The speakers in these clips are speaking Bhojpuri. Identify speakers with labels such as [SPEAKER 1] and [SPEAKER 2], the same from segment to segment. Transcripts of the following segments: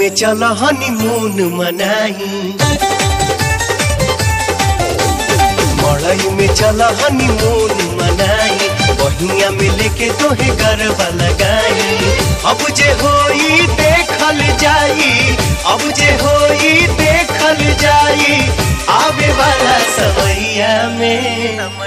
[SPEAKER 1] में चलो हनीमून मनाई, मड़ई में चलो हनीमून मनाई, बहिया में लेके तोहे गरबा लगाई। अब जे होई देखल जाई, अब जे होई देखल जाई, आवे वाला समैया में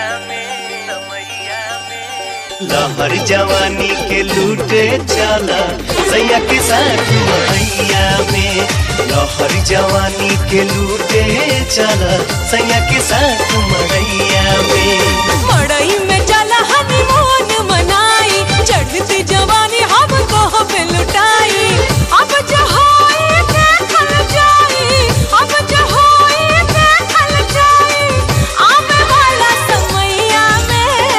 [SPEAKER 1] लहर जवानी के लूटे चला सैया के साथ मड़ैया में। लहर जवानी के लूटे चला सैया के साथ मड़ैया में।
[SPEAKER 2] मड़ई में चला हनीमून मनाई, चढ़ती जवानी हमको पे लुटाई। अब जो होई देखल जाई, अब जो होई देखल जाई, आवे वाला समैया में।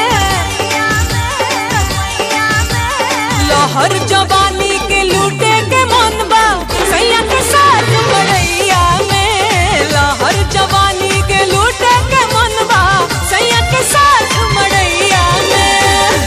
[SPEAKER 2] लहर जवानी के लूटे के मन बा सैया के साथ मड़ैया में। लहर जवानी के लूटे के मन बा सैया के साथ मड़ैया में।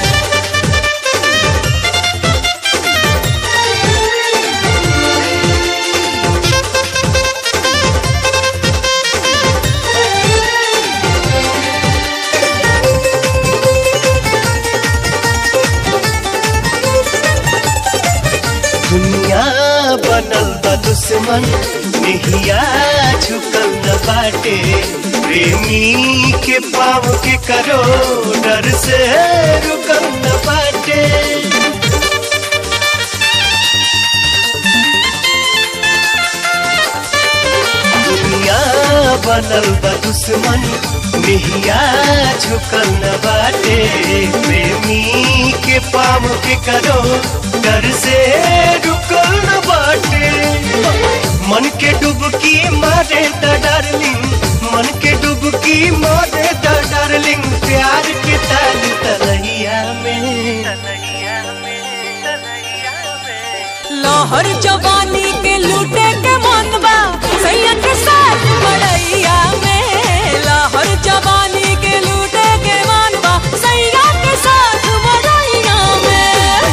[SPEAKER 1] दुनिया बनल बा दुश्मन, नेहिया झुकल न बाटे। प्रेमी के पाँव के करो डर से रुकल न बाटे। दुनिया बनल बा दुश्मन, नेहिया झुकल न बाटे। प्रेमी के पाँव के करो डर से रुकल न बाटे। मन के डुबकी मारे द डार्लिंग, मन के डुबकी मारे द डार्लिंग, प्यार के ताल तलैया में।
[SPEAKER 2] लहर जवानी के लूटे के मन बा सैया के साथ मड़ैया में। लहर जवानी के लूटे के मन बा सैया के साथ मड़ैया में।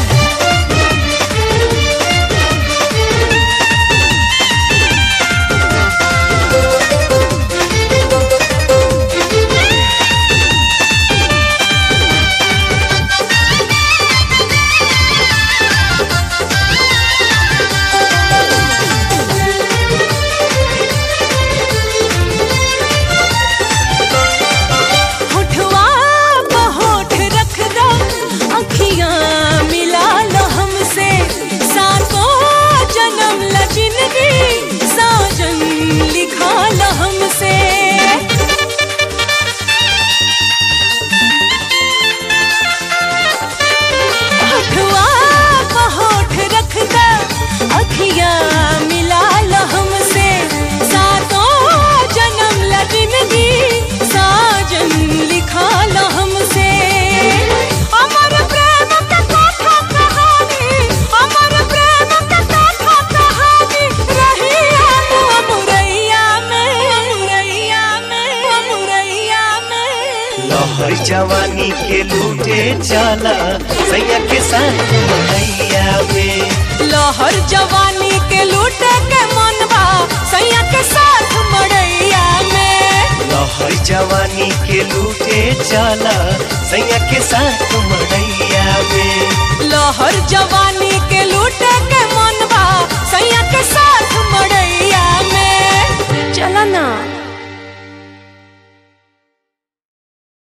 [SPEAKER 1] लहर जवानी के लूटे चला सैया के साथ मड़ैया में।
[SPEAKER 2] लहर जवानी के लूटे के मन बा सैया के साथ मड़ैया में।
[SPEAKER 1] लहर जवानी के लूटे चला सैया के साथ मड़ैया में।